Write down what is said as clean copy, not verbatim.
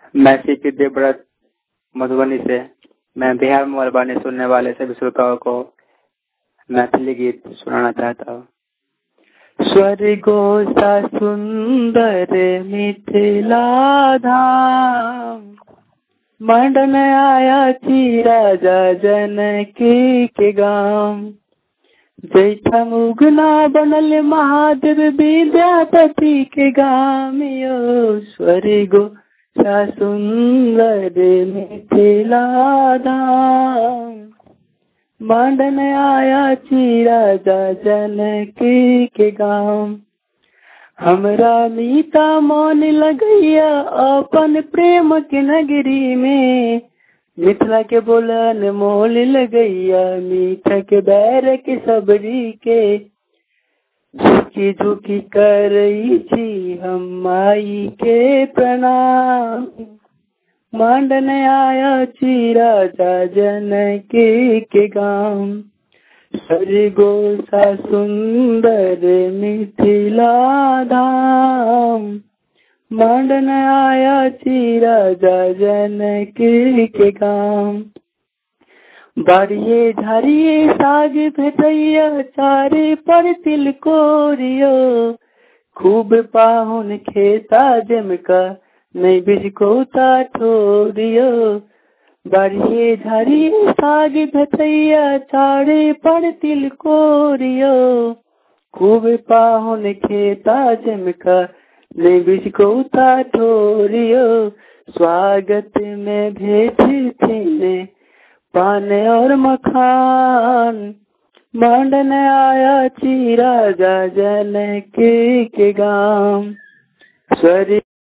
मैं सीपी देवव्रत मधुबनी से। मैं बिहार में मरवानी सुनने वाले सभी श्रोताओं को मैथिली गीत सुनाना चाहता हूँ। स्वर्गो सा सुंदर मिथिला धाम, मंडन आया छी राजा जनकी के गाम। जैठा मुगना बनल महादेव विद्यापति के गाम यो। स्वर्गो सा सुंदर मिथिला धाम, मंडन आया छी राजा जनकी के गाम। हमरा मीता मन लगैया अपन प्रेम के नगरी में, मिथिला के बोलन मोल लगैया मीठा के बैर के सबरी के। झुकी झुकी करई छी हम माई के प्रणाम, मंडन आया छी राजा जनकी के गाम। स्वर्गो सा सुंदर मिथिला धाम, मंडन आया छी राजा जनकी के गाम। बाड़िए झाड़िए साग भेटैया चारे पर तिलकोरियो। खूब पाहुन खेता जमका नहीं बिजकोता ठोरियो। बाड़िए झाड़िए साग भेटैया चारे पर तिलकोरियो। खूब पाहुन खेता जमका नहीं बिजकोता ठोरियो। स्वागत में भेजते पान और मखान, मंडन आया छी राजा जनकी के गाम। स्वर्ग